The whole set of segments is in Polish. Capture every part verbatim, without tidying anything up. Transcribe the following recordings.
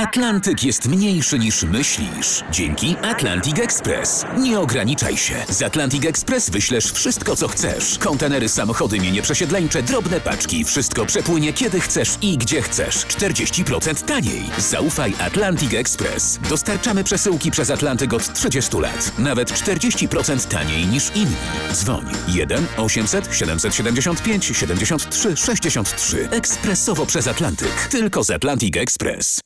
Atlantyk jest mniejszy niż myślisz. Dzięki Atlantic Express. Nie ograniczaj się. Z Atlantic Express wyślesz wszystko, co chcesz. Kontenery, samochody, mienie przesiedleńcze, drobne paczki. Wszystko przepłynie kiedy chcesz i gdzie chcesz. czterdzieści procent taniej. Zaufaj Atlantic Express. Dostarczamy przesyłki przez Atlantyk od trzydziestu lat. Nawet czterdzieści procent taniej niż inni. Dzwoń jeden osiemset siedemset siedemdziesiąt pięć siedemdziesiąt trzy sześćdziesiąt trzy. Ekspresowo przez Atlantyk. Tylko z Atlantic Express.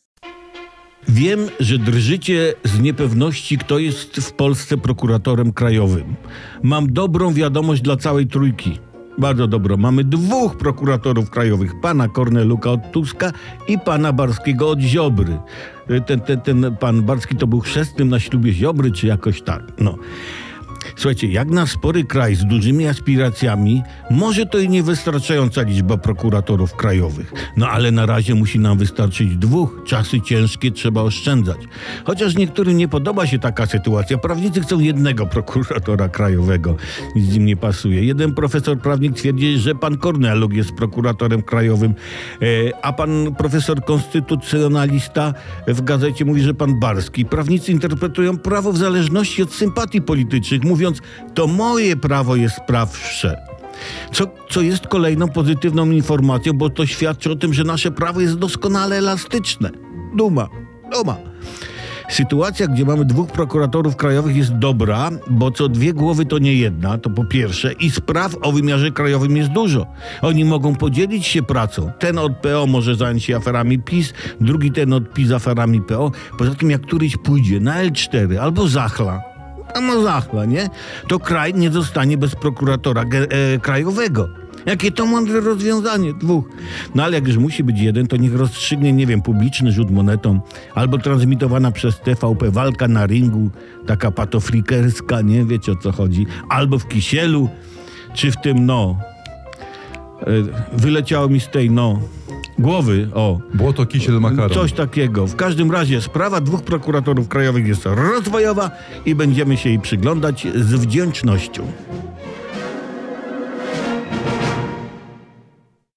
Wiem, że drżycie z niepewności, kto jest w Polsce prokuratorem krajowym. Mam dobrą wiadomość dla całej trójki. Bardzo dobrą. Mamy dwóch prokuratorów krajowych. Pana Korneluka od Tuska i pana Barskiego od Ziobry. Ten, ten, ten pan Barski to był chrzestnym na ślubie Ziobry, czy jakoś tak. No. Słuchajcie, jak na spory kraj z dużymi aspiracjami, może to i niewystarczająca liczba prokuratorów krajowych. No ale na razie musi nam wystarczyć dwóch. Czasy ciężkie trzeba oszczędzać. Chociaż niektórym nie podoba się taka sytuacja. Prawnicy chcą jednego prokuratora krajowego. Nic z nim nie pasuje. Jeden profesor prawnik twierdzi, że pan Korneluk jest prokuratorem krajowym, a pan profesor konstytucjonalista w gazecie mówi, że pan Barski. Prawnicy interpretują prawo w zależności od sympatii politycznych, mówiąc, to moje prawo jest prawsze. Co, co jest kolejną pozytywną informacją, bo to świadczy o tym, że nasze prawo jest doskonale elastyczne. Duma, duma. Sytuacja, gdzie mamy dwóch prokuratorów krajowych jest dobra, bo co dwie głowy to nie jedna, to po pierwsze, i spraw o wymiarze krajowym jest dużo. Oni mogą podzielić się pracą. Ten od P O może zająć się aferami PiS, drugi ten od PiS aferami P O. Poza tym jak któryś pójdzie na L cztery albo zachla, a no zachla, nie? To kraj nie zostanie bez prokuratora e, krajowego. Jakie to mądre rozwiązanie, dwóch. No ale jak już musi być jeden, to niech rozstrzygnie, nie wiem, publiczny rzut monetą, albo transmitowana przez T V P walka na ringu, taka patofrikerska, nie? Wiecie o co chodzi. Albo w Kisielu, czy w tym, no... E, wyleciało mi z tej, no... głowy, o. Błoto, kisiel, makaron. Coś takiego. W każdym razie sprawa dwóch prokuratorów krajowych jest rozwojowa i będziemy się jej przyglądać z wdzięcznością.